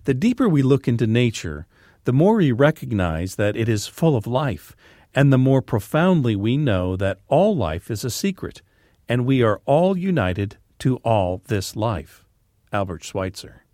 The deeper we look into nature, the more we recognize that it is full of life, and the more profoundly we know that all life is a secret, and we are all united to all this life. Albert Schweitzer.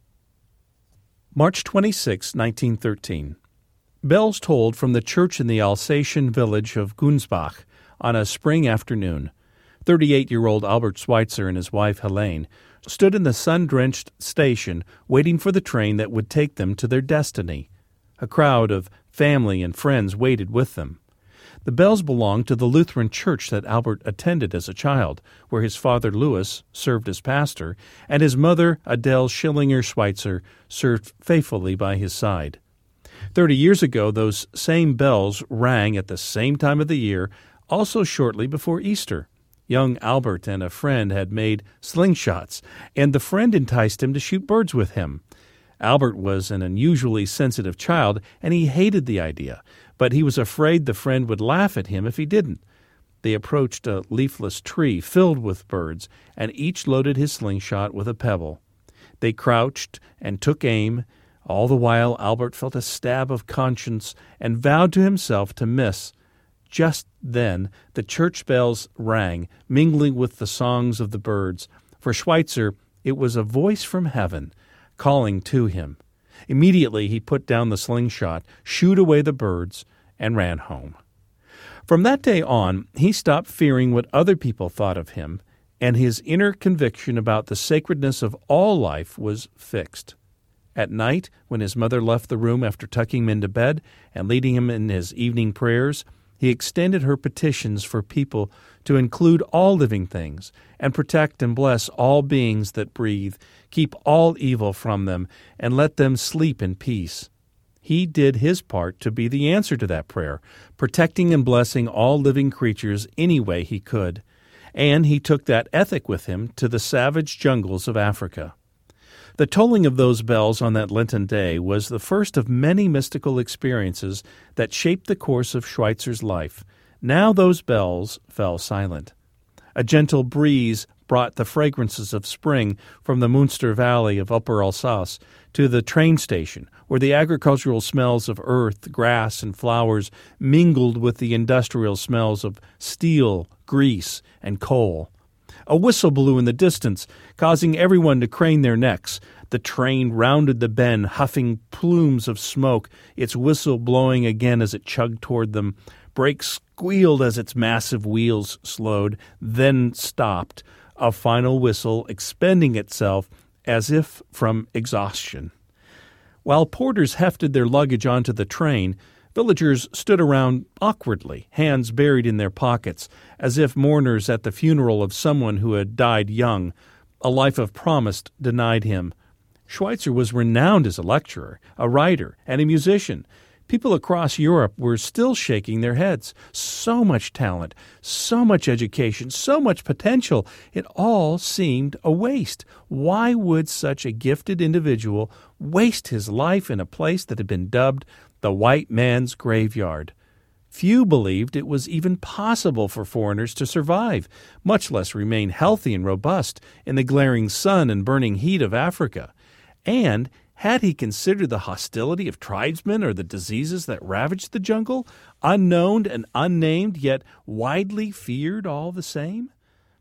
March 26, 1913. Bells tolled from the church in the Alsatian village of Gunsbach on a spring afternoon. 38-year-old Albert Schweitzer and his wife Helene stood in the sun-drenched station waiting for the train that would take them to their destiny. A crowd of family and friends waited with them. The bells belonged to the Lutheran church that Albert attended as a child, where his father Louis served as pastor, and his mother Adele Schillinger Schweitzer served faithfully by his side. 30 years ago, those same bells rang at the same time of the year, also shortly before Easter. Young Albert and a friend had made slingshots, and the friend enticed him to shoot birds with him. Albert was an unusually sensitive child, and he hated the idea, but he was afraid the friend would laugh at him if he didn't. They approached a leafless tree filled with birds, and each loaded his slingshot with a pebble. They crouched and took aim. All the while Albert felt a stab of conscience and vowed to himself to miss. Just then the church bells rang, mingling with the songs of the birds. For Schweitzer, it was a voice from heaven, calling to him. Immediately he put down the slingshot, shooed away the birds, and ran home. From that day on, he stopped fearing what other people thought of him, and his inner conviction about the sacredness of all life was fixed. At night, when his mother left the room after tucking him into bed and leading him in his evening prayers, he extended her petitions for people to include all living things and protect and bless all beings that breathe, keep all evil from them, and let them sleep in peace. He did his part to be the answer to that prayer, protecting and blessing all living creatures any way he could. And he took that ethic with him to the savage jungles of Africa. The tolling of those bells on that Lenten day was the first of many mystical experiences that shaped the course of Schweitzer's life. Now those bells fell silent. A gentle breeze brought the fragrances of spring from the Munster Valley of Upper Alsace to the train station, where the agricultural smells of earth, grass, and flowers mingled with the industrial smells of steel, grease, and coal. A whistle blew in the distance, causing everyone to crane their necks. The train rounded the bend, huffing plumes of smoke, its whistle blowing again as it chugged toward them. Brakes squealed as its massive wheels slowed, then stopped, a final whistle expending itself as if from exhaustion. While porters hefted their luggage onto the train, villagers stood around awkwardly, hands buried in their pockets, as if mourners at the funeral of someone who had died young. A life of promise denied him. Schweitzer was renowned as a lecturer, a writer, and a musician. People across Europe were still shaking their heads. So much talent, so much education, so much potential. It all seemed a waste. Why would such a gifted individual waste his life in a place that had been dubbed the white man's graveyard? Few believed it was even possible for foreigners to survive, much less remain healthy and robust in the glaring sun and burning heat of Africa. And had he considered the hostility of tribesmen or the diseases that ravaged the jungle, unknown and unnamed, yet widely feared all the same?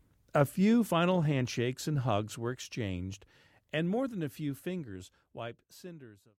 A few final handshakes and hugs were exchanged, and more than a few fingers wiped cinders of